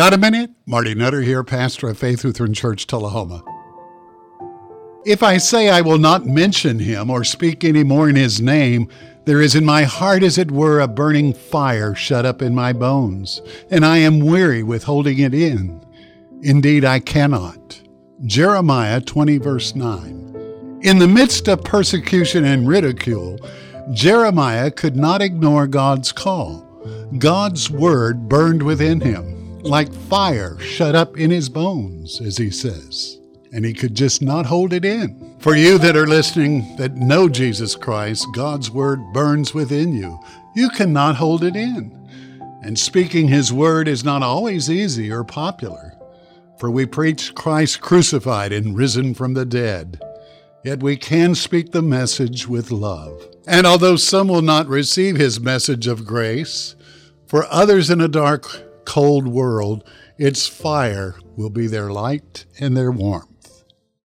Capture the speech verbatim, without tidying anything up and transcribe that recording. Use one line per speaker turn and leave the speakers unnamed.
Got a minute? Marty Nutter here, pastor of Faith Lutheran Church, Tullahoma. If I say I will not mention him or speak any more in his name, there is in my heart, as it were, a burning fire shut up in my bones, and I am weary with holding it in. Indeed, I cannot. Jeremiah twenty, verse nine. In the midst of persecution and ridicule, Jeremiah could not ignore God's call. God's word burned within him, like fire shut up in his bones, as he says. And he could just not hold it in. For you that are listening that know Jesus Christ, God's word burns within you. You cannot hold it in. And speaking his word is not always easy or popular. For we preach Christ crucified and risen from the dead. Yet we can speak the message with love. And although some will not receive his message of grace, for others in a dark, cold world, its fire will be their light and their warmth.